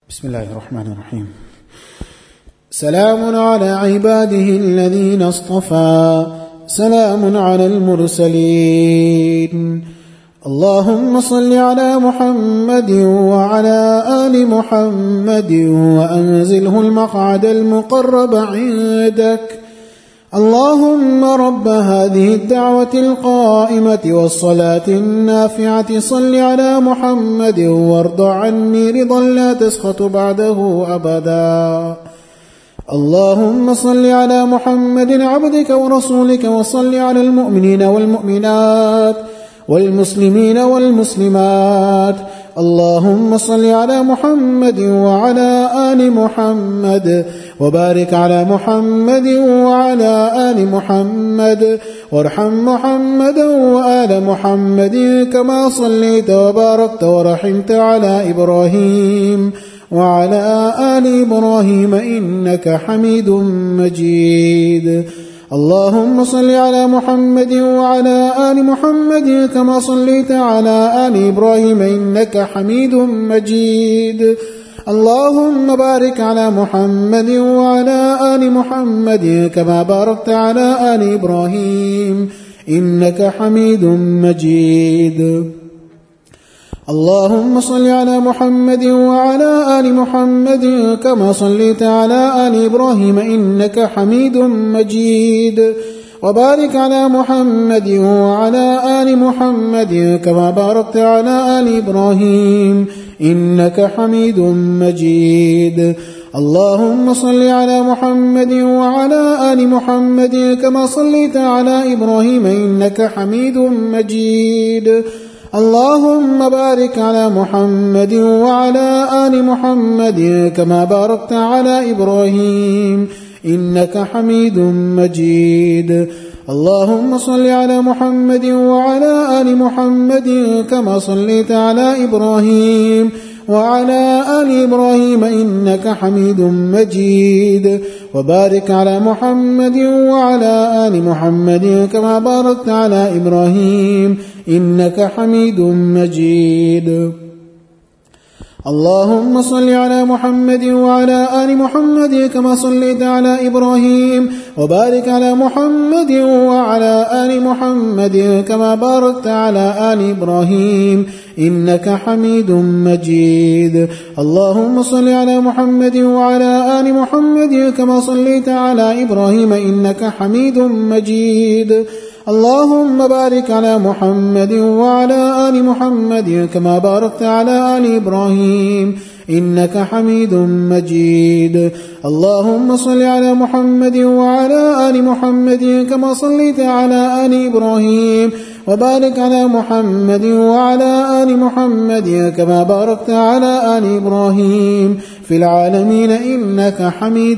بسم الله الرحمن الرحيم. سلام على عباده الذين اصطفى، سلام على المرسلين. اللهم صل على محمد وعلى آل محمد وأنزله المقعد المقرب عندك. اللهم رب هذه الدعوة القائمة والصلاة النافعة صل على محمد وارض عني رضا لا تسخط بعده أبدا. اللهم صل على محمد عبدك ورسولك وصل على المؤمنين والمؤمنات والمسلمين والمسلمات. اللهم صل على محمد وعلى آل محمد وبارك على محمد وعلى آل محمد وارحم محمدا وآل محمد كما صليت وباركت ورحمت على إبراهيم وعلى آل إبراهيم إنك حميد مجيد. اللهم صل على محمد وعلى آل محمد كما صليت على آل إبراهيم إنك حميد مجيد. اللهم بارك على محمد وعلى آل محمد كما باركت على آل إبراهيم إنك حميد مجيد. اللهم صل على محمد وعلى آل محمد كما صليت على آل إبراهيم إنك حميد مجيد. وبارك على محمد وعلى آل محمد كما باركت على آل إبراهيم إنك حميد مجيد. اللهم صل على محمد وعلى آل محمد كما صليت على إبراهيم إنك حميد مجيد. اللهم بارك على محمد وعلى آل محمد كما باركت على إبراهيم إنك حميد مجيد. اللهم صل على محمد وعلى آل محمد كما صليت على إبراهيم وعلى آل إبراهيم إنك حميد مجيد. وبارك على محمد وعلى آل محمد كما باركت على إبراهيم إنك حميد مجيد. اللهم صل على محمد وعلى آل محمد كما صليت على إبراهيم وبارك على محمد وعلى آل محمد كما باركت على آل إبراهيم إنك حميد مجيد. اللهم صل على محمد وعلى آل محمد كما صليت على إبراهيم إنك حميد مجيد. اللهم بارك على محمد وعلى آل محمد كما باركت على آل إبراهيم إنك حميد مجيد. اللهم صل على محمد وعلى آل محمد كما صليت على آل إبراهيم وبارك على محمد وعلى آل محمد كما باركت على آل إبراهيم في العالمين إنك حميد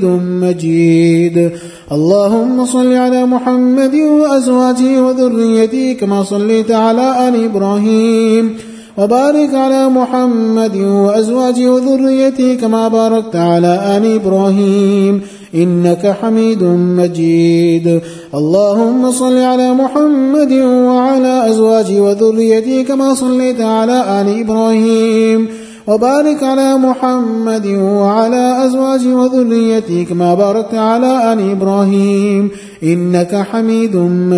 مجيد. اللهم صل على محمد وأزواجه وذريته كما صليت على آل إبراهيم وبارك على محمد وأزواجه وذريته كما باركت على آل إبراهيم إنك حميد مجيد. اللهم صل على محمد وعلى أزواجه وذريته كما صليت على آل إبراهيم وبارك على محمد وعلى أزواجه وذريته كما باركت على آل إبراهيم إنك حميد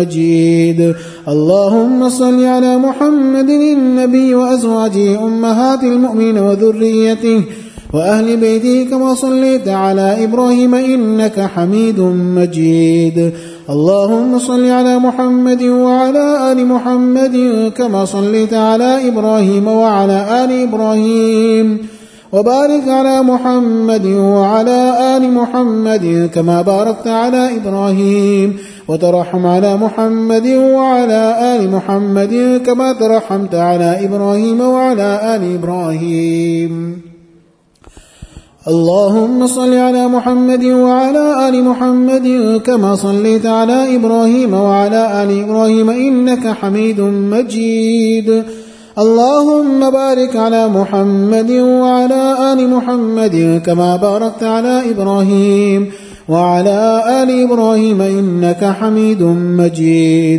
مجيد. اللهم صل على محمد النبي وأزواجه أمهات المؤمنين وذريته وأهل بيته كما صليت على إبراهيم إنك حميد مجيد. اللهم صل على محمد وعلى آل محمد كما صليت على إبراهيم وعلى آل إبراهيم وبارك على محمد وعلى آل محمد كما باركت على إبراهيم وترحم على محمد وعلى آل محمد كما ترحمت على إبراهيم وعلى آل إبراهيم. اللهم صل على محمد وعلى آل محمد كما صليت على إبراهيم وعلى آل إبراهيم إنك حميد مجيد. اللهم بارك على محمد وعلى آل محمد كما باركت على إبراهيم وعلى آل إبراهيم إنك حميد مجيد.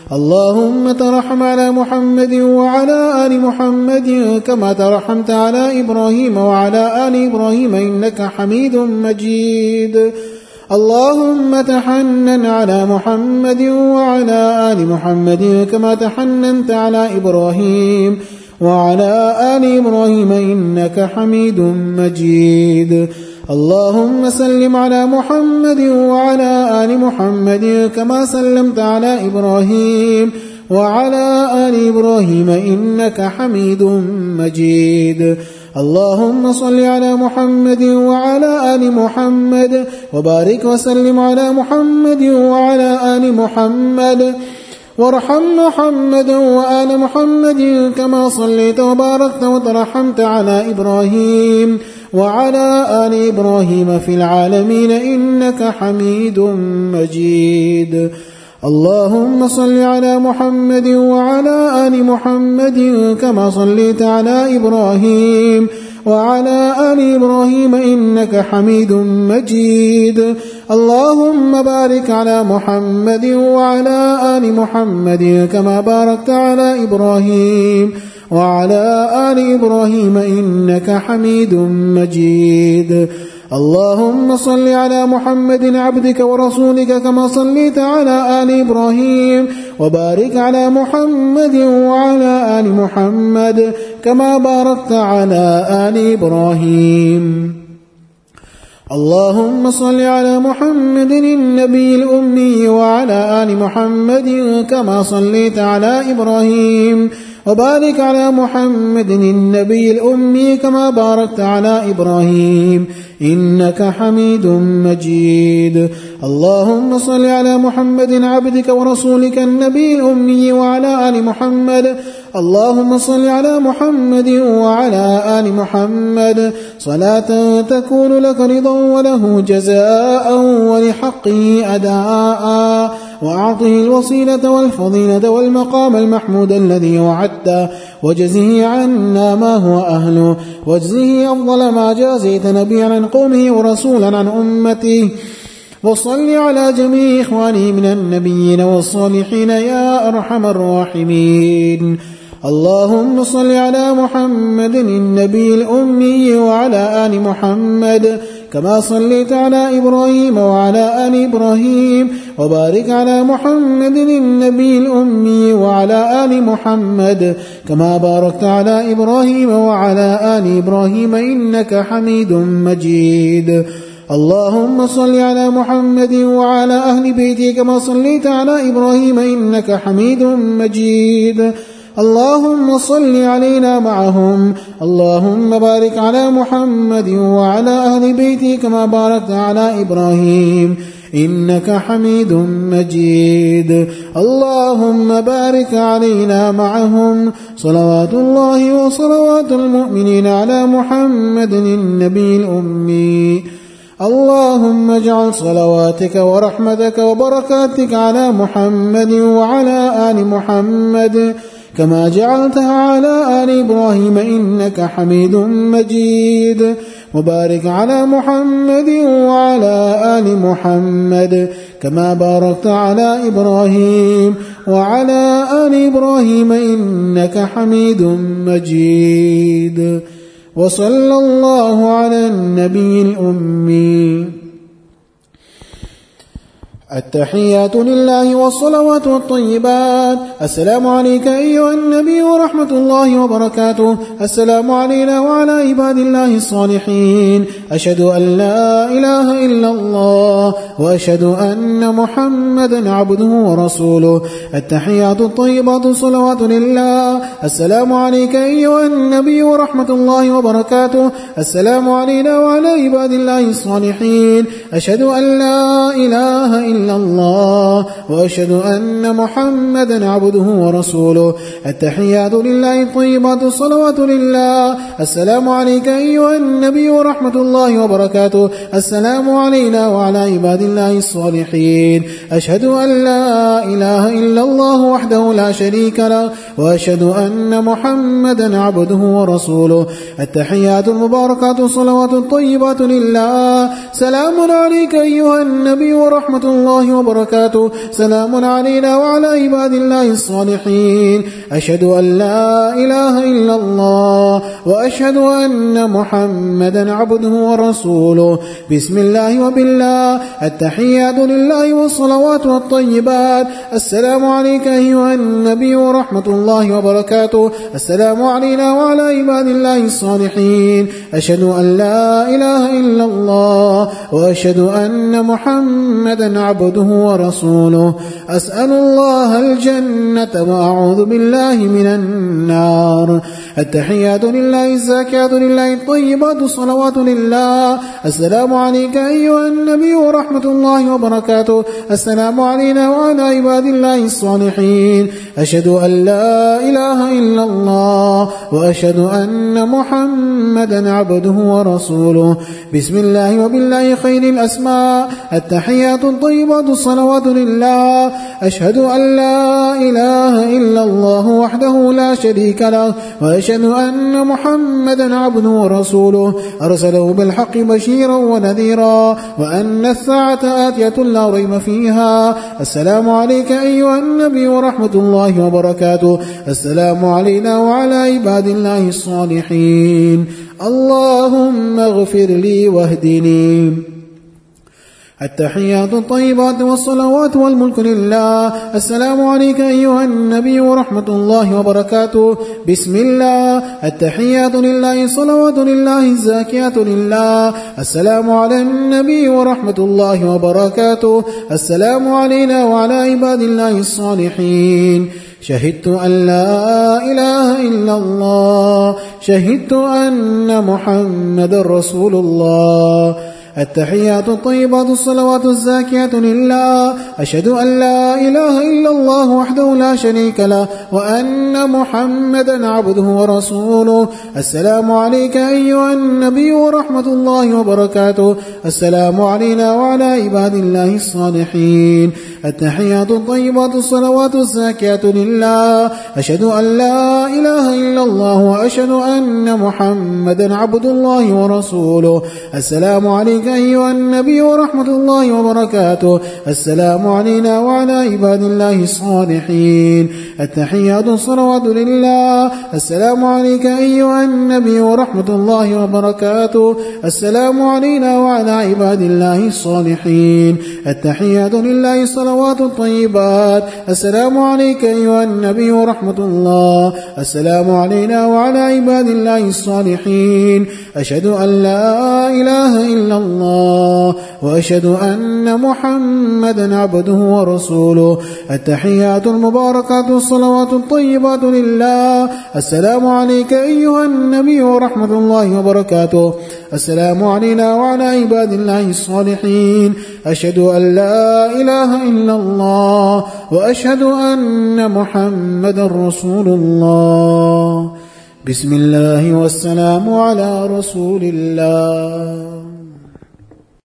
اللهم ترحم على محمد وعلى آل محمد كما ترحمت على إبراهيم وعلى آل إبراهيم إنك حميد مجيد. اللهم تحنن على محمد وعلى آل محمد كما تحننت على إبراهيم وعلى آل إبراهيم إنك حميد مجيد. اللهم سلم على محمد وعلى آل محمد كما سلمت على إبراهيم وعلى آل إبراهيم إنك حميد مجيد. اللهم صل على محمد وعلى آل محمد وبارك وسلم على محمد وعلى آل محمد وارحم محمدا وآل محمد كما صليت وباركت وترحمت على إبراهيم وعلى آل إبراهيم في العالمين إنك حميد مجيد. اللهم صل على محمد وعلى آل محمد كما صليت على إبراهيم وعلى آل إبراهيم إنك حميد مجيد. اللهم بارك على محمد وعلى آل محمد كما باركت على إبراهيم وعلى آل إبراهيم إنك حميد مجيد. اللهم صل على محمد عبدك ورسولك كما صليت على آل إبراهيم وبارك على محمد وعلى آل محمد كما باركت على آل إبراهيم. اللهم صل على محمد النبي الأمي وعلى آل محمد كما صليت على إبراهيم وبارك على محمد النبي الأمي كما باركت على إبراهيم إنك حميد مجيد. اللهم صل على محمد عبدك ورسولك النبي الأمي وعلى آل محمد. اللهم صل على محمد وعلى آل محمد صلاة تكون لك رضا وله جزاء ولحقه أداء وأعطه الوصيلة والفضيلة والمقام المحمود الذي وعدته وجزه عنا ما هو أهله واجزه أفضل ما جازيت نبيا عن قومه ورسولا عن أمته. وصل على جميع إخوانه من النبيين والصالحين يا أرحم الراحمين. اللهم صل على محمد النبي الأمي وعلى آل محمد كما صليت على إبراهيم وعلى آل إبراهيم وبارك على محمد النبي الأمي وعلى آل محمد كما باركت على إبراهيم وعلى آل إبراهيم إنك حميد مجيد. اللهم صل على محمد وعلى أهل بيته كما صليت على إبراهيم إنك حميد مجيد. اللهم صل علينا معهم. اللهم بارك على محمد وعلى أهل بيته كما باركت على إبراهيم إنك حميد مجيد. اللهم بارك علينا معهم. صلوات الله وصلوات المؤمنين على محمد النبي الأمي. اللهم اجعل صلواتك ورحمتك وبركاتك على محمد وعلى آل محمد كما جعلتها على آل إبراهيم إنك حميد مجيد. وبارك على محمد وعلى آل محمد كما باركت على إبراهيم وعلى آل إبراهيم إنك حميد مجيد. وصلى الله على النبي الأمي. التحيات لله والصلوات والطيبات. السلام عليك أيها النبي ورحمة الله وبركاته. السلام علينا وعلى عباد الله الصالحين. أشهد أن لا إله إلا الله وأشهد أن محمدا عبده ورسوله. التحيات الطيبات الصلوات لله. السلام عليك أيها النبي ورحمة الله وبركاته. السلام علينا وعلى عباد الله الصالحين. أشهد أن لا إله إلا الله وأشهد أن محمدا عبده ورسوله. التحيات لله الطيبات الصلوات لله. السلام عليك أيها النبي ورحمة الله وبركاته. السلام علينا وعلى عباد الله الصالحين. أشهد أن لا إله إلا الله وحده لا شريك له وأشهد أن محمدا عبده ورسوله. التحيات المباركات الصلوات الطيبات لله. سلام عليك أيها النبي ورحمة الله الله وبركاته. سلام علينا وعلى عباد الله الصالحين. أشهد أن لا إله إلا الله وأشهد أن محمدا عبده ورسوله. بسم الله وبالله. التحيات لله والصلوات والطيبات. السلام عليك أيها النبي ورحمة الله وبركاته. السلام علينا وعلى عباد الله الصالحين. أشهد أن لا إله إلا الله وأشهد أن محمدا عبده ورسوله. أسأل الله الجنة وأعوذ بالله من النار. التحيات لله الزاكيات لله الطيبات الصلوات لله. السلام عليك أيها النبي ورحمة الله وبركاته. السلام علينا وعلى عباد الله الصالحين. أشهد أن لا إله إلا الله وأشهد أن محمدا عبده ورسوله. بسم الله وبالله خير الأسماء. التحيات الطيبات الصلوات لله. أشهد أن لا إله إلا الله وحده لا شريك له وأشهد أن محمدا عبده ورسوله أرسله بالحق بشيرا ونذيرا وأن الساعة آتية لا ريب فيها. السلام عليك أيها النبي ورحمة الله وبركاته. السلام علينا وعلى عباد الله الصالحين. اللهم اغفر لي واهدني. التحيات الطيبات والصلوات والملك لله. السلام عليك أيها النبي ورحمة الله وبركاته. بسم الله. التحيات لله الصلوات لله الزاكيات لله. السلام على النبي ورحمة الله وبركاته. السلام علينا وعلى عباد الله الصالحين. شهدت أن لا إله إلا الله. شهدت أن محمد رسول الله. التحيات الطيبات الصلوات الزاكيات لله. أشهد أن لا إله إلا الله وحده لا شريك له وأن محمدا عبده ورسوله. السلام عليك أيها النبي ورحمة الله وبركاته. السلام علينا وعلى عباد الله الصالحين. التحيات الطيبات الصلوات الزاكيات لله. أشهد أن لا إله إلا الله وأشهد أن محمدا عبد الله ورسوله. السلام عليك أيها النبي ورحمة الله وبركاته. السلام علينا وعلى عباد الله الصالحين. التحيات الصلوات لله. السلام عليك أيها النبي ورحمة الله وبركاته. السلام علينا وعلى عباد الله الصالحين. التحيات لله الصلوات الطيبات. السلام عليك أيها النبي ورحمة الله. السلام علينا وعلى عباد الله الصالحين. أشهد أن لا إله إلا الله وأشهد أن محمدا عبده ورسوله. التحيات المباركات الصلوات الطيبات لله. السلام عليك أيها النبي ورحمة الله وبركاته. السلام علينا وعلى عباد الله الصالحين. أشهد أن لا إله إلا الله وأشهد أن محمدا رسول الله. بسم الله والسلام على رسول الله.